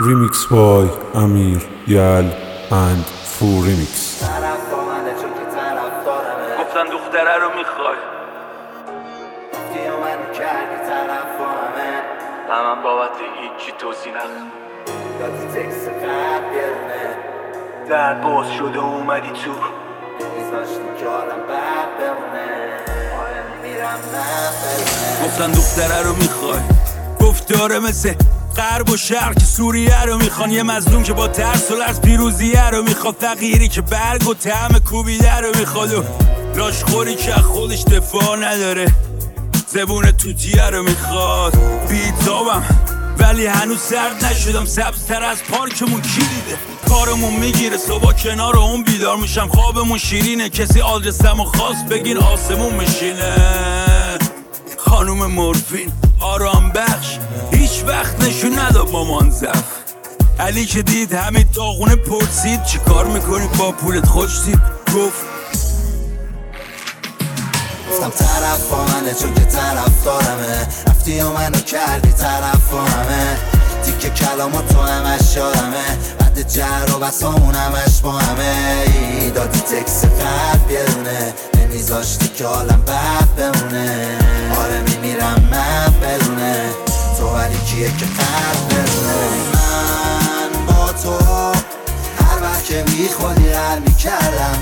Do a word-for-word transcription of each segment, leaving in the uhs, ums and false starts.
Remix by Amir, Yal and Foo Remix. گفتن دختره رو میخوای دیو من کردی طرف همه همم بابت هیچی توضیح نخ دادی تکس قد بیرونه در باز شده اومدی تو میذاشتی که آدم بد بمونه آره میرم من بمونه گفتن دختره رو میخوای گفت داره مثل غرب و شرق که سوریه رو میخوان، یه مظلوم که با ترس و لرز پیروزیه رو میخواد، فقیری که برگ و طعم کوبیده رو میخواد و لاشخوری که خودش دفاع نداره، زبون توتیه رو میخواد. بیتابم ولی هنوز سرد نشدم، سبزتر از پارکمون کی دیده؟ کارمون میگیره صبح کنار اون بیدار میشم، خوابمون شیرینه کسی آدرسمو خواست بگین آسمون میشینه. خانوم مورفین آرام بخش هیچ وقت نشون نداد مامان زف، علی که دید همین داغونه پرسید چی کار میکنی با پولت خوشتید؟ گفت گفتم طرف با منه چون که طرف دارمه، رفتی و منو کردی طرف با همه، تیکه کلامو تو همش یادمه، بعد جر و بسامون همش با همه، دادی تکس قد بیرونه نمیذاشتی که حالم بد بمونه، آره میمیرم من بدونه تو ولی کیه که قد بدونه. من با تو هر وقت که میخوادی حل میکردم،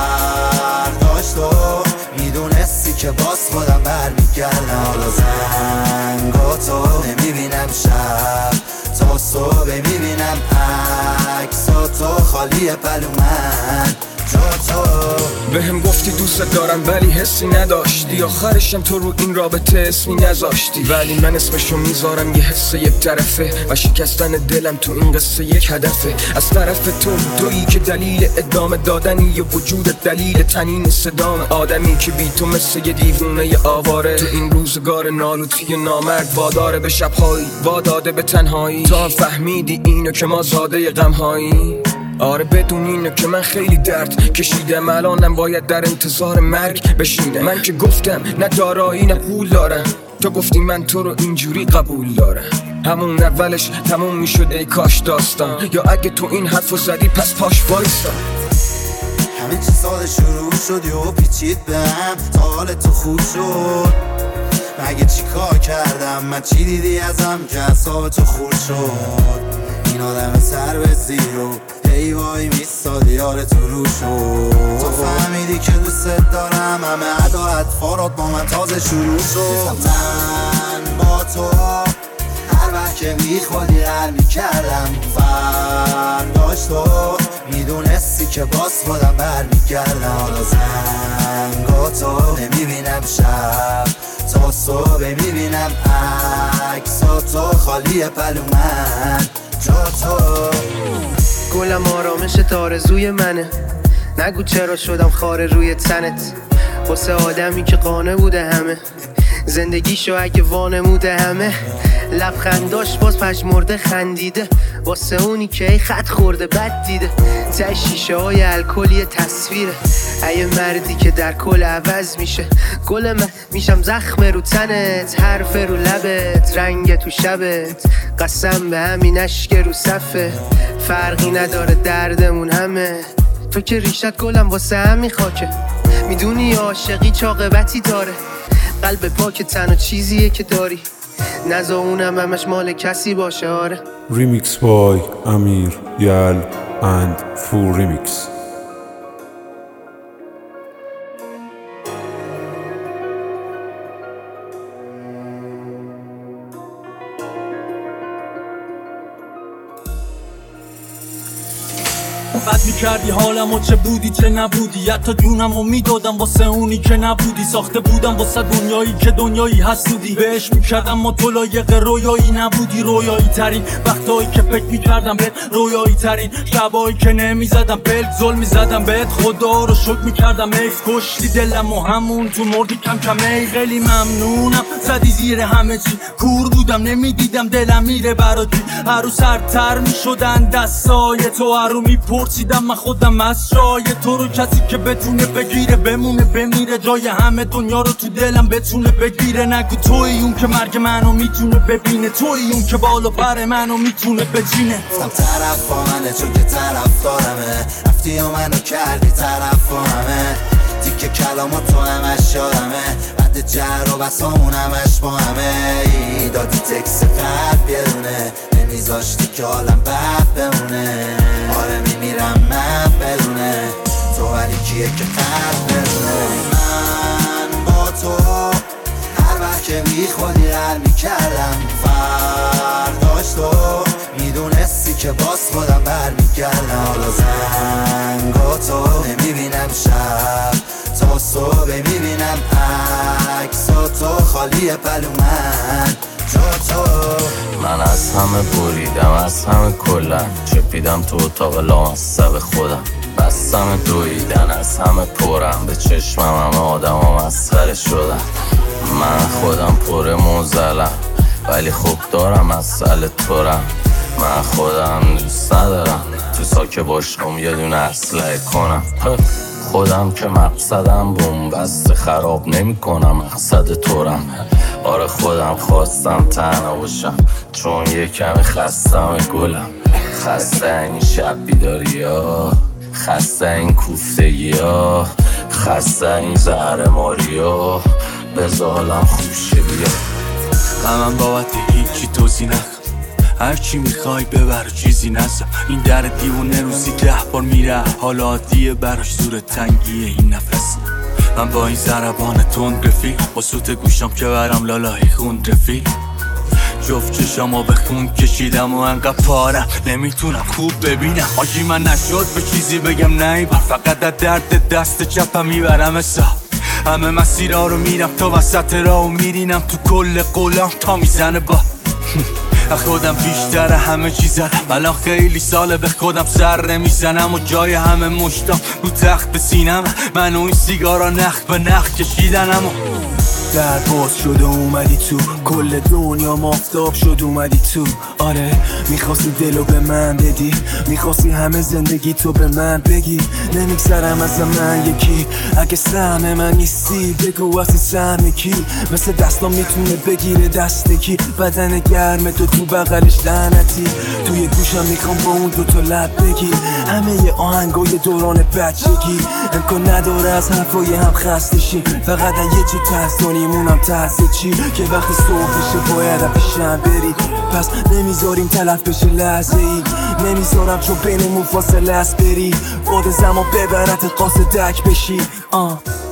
فرداش تو میدونستی که باز خودم برمیگردم، حالا زنگا تو نمیبینم شب تا صبح میبینم عکسا تو خالی پلو من جا تو. بهم گفتی دوست دارم ولی حسی نداشتی، آخرشم تو رو این رابطه اسمی نذاشتی، ولی من اسمشو میذارم یه حس یک طرفه و شکستن دلم تو این قصه یک هدفه. از طرف تو تویی که دلیل ادامه دادنی یه وجود دلیل تنین صدام، آدمی که بی تو مثل یه دیوونه ی آواره، تو این روزگار نالوتی نامرد واداره به شبهایی واداده به تنهایی، تو هم فهمیدی اینو که ما زاده غمهایی. آره بدون اینو که من خیلی درد کشیدم، الانم باید در انتظار مرگ بشینم. من که گفتم نه دارایی نه پول دارم، تو گفتی من تو رو اینجوری قبول دارم، همون اولش تموم میشد ای کاش داستان، یا اگه تو این حرفو زدی پس پاش وایسا. همه چی ساده شروع شد و پیچید بهم تا حال تو خوب شد، مگه چی کار کردم من چی دیدی ازم که اعصاب تو خورد شد؟ این آدم سر به زیرو هی وای میستادی یار تو رو شد، تو فهمیدی که دوست دارم، همه ادا اطفارات با من تازه شروع شد. من با تو هر وقت که میخوادی حل میکردم، فرداش تو میدونستی که باز خودم برمیگردم، حالا زنگا تو نمیبینم شب تا صبح میبینم عکسا تو خالی پلو من جا تو. گلم آرامش آرزوی منه، نگو چرا شدم خاره روی تنت، واسه آدمی که قانه بوده همه زندگیشو اگه وانموده همه، لبخنداش باز پژمرده خندیده، واسه اونی که ای خط خورده بد دیده، ته شیشه های الکلی تصویره، ای مردی که در کل عوض میشه، گل من میشم زخم رو تنت، حرف رو لبت، رنگ تو شبت، قسم به همین اشک رو صفه، فرقی نداره دردمون همه، تو که ریشت گلم واسه همین خاکه، میدونی عاشقی چاقبتی داره، قلب پاک تنها چیزیه که داری، نزا اونم همش مال کسی باشه. آره Remix by Amir, Yal and Foo Remix. بد میکردی حالمو چه بودی چه نبودی، حتی جونمو میدادم واسه اونی که نبودی، ساخته بودم واسه دنیایی که دنیایی حسودی، بهش میکردم ما تو لایق رویایی نبودی، رویایی ترین وقتایی که فکر میکردم بهت، رویایی ترین شبایی که نمیزدم بهت، ظلم میزدم بهت، خدا رو شکر میکردم ایف کشتی دلم و همون تو مردی کم کم، ای خیلی ممنونم زدی زیر همه چی، کور بودم نمیدیدم دلم میره برات، هر رو سرتر میشدن دستای تو، هر رو میپو پرسیدم من خودم از جای تو رو کسی که بتونه بگیره بمونه بمیره جای همه دنیا رو تو دلم بتونه بگیره نگو توی اون که مرگ منو میتونه ببینه توی اون که بالا پر منو میتونه بچینه گفتم طرف با منه چون که طرف دارمه رفتی و منو کردی طرف با همه تیکه کلامو تو همش یادمه بعد جر و بسامون همش با همه ای دادی تکس قلب یه دونه نمیذاشتی که حالم بد بمونه آره میمیرم من بدونه تو ولی کیه که قلب بدونه من با تو هر وقت که میخوادی حل میکردم فرداش تو میدونستی که باز خودم برمیگردم حالا زنگا تو نمیبینم شب تا صبح میبینم عکسا تو خالی پلو من جا تو من از همه بریدم از همه کلن چپیدم تو اتاق لامصب خودم بستم دویدن از همه پرم به چشمم همه آدم ها مسخره شدن من خودم پر موزلم ولی خوب دارم مسئله تورم من خودم دوست ندارم تو ساکه باشم یه دونه اسلحه کنم خودم که مقصدم بومبست خراب نمی کنم مقصد تورم آره خودم خواستم تنها باشم چون یه کمی خستم گلم خسته این شب بیداری ها خسته این کوفتگی ها خسته این زهر ماری ها بزالم خوشه بیا غمم بابت هیچی توضیح نکن هرچی میخوای ببر چیزی نزم این در دیوونه روزی ده بار میره حالا عادیه براش زور تنگیه این نفس من با این ضربان تند رفیق با سوت گوشم که برم لالای خون رفیق جفت چشامو به خون کشیدم و انقدر پارم نمیتونم خوب ببینم آجی من نشد به چیزی بگم نه بر فقط در درد دست چپم میبرم حساب همه مسیرها رو میرم تا وسط راه و میرینم تو کل قولم تا میزنه با خودم بیشتر همه چی زدم الان خیلی ساله به خودم سر نمیزنم و جای همه مشتام رو تخت به سینم من و این سیگارا نخ به نخ کشیدنم و در باز شده اومدی تو کل دنیا مافتاب شد اومدی تو آره میخواستی دلو به من بدی میخواستی همه زندگی تو به من بگی نمیگذرم از من یکی اگه سهم من نیستی بگو واسه سهم کی مثل دستام میتونه بگیره دست کی بدن گرم تو تو بغلش لعنتی توی گوشم میخوام با اون دوتا لب بگی همه ی آهنگای دوران بچگی امکان نداره از حرفای هم خسته شی فقط یه چی تحصانی مونم تحصیل چی که وقتی صبح بشه باید پیشم بری پس نمیذاریم تلف بشه لحظه ای نمیذارم چون بینمون فاصله است بری خود زمان ببرت قاصدک بشی آه